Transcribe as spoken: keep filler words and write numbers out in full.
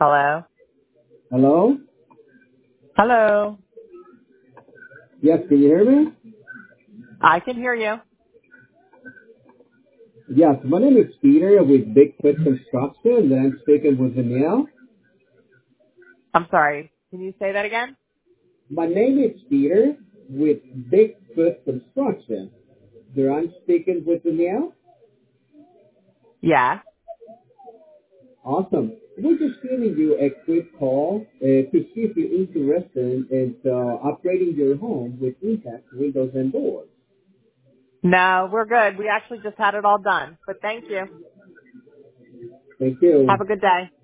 Hello? Hello? Hello? Yes, can you hear me? I can hear you. Yes, my name is Peter with Bigfoot Construction, and I'm speaking with Danielle. I'm sorry. Can you say that again? My name is Peter with Bigfoot Construction. There I'm speaking with Danielle. Yeah. Awesome. We're just giving you a quick call uh, to see if you're interested in uh, upgrading your home with Impact windows and doors. No, we're good. We actually just had it all done. But thank you. Thank you. Have a good day.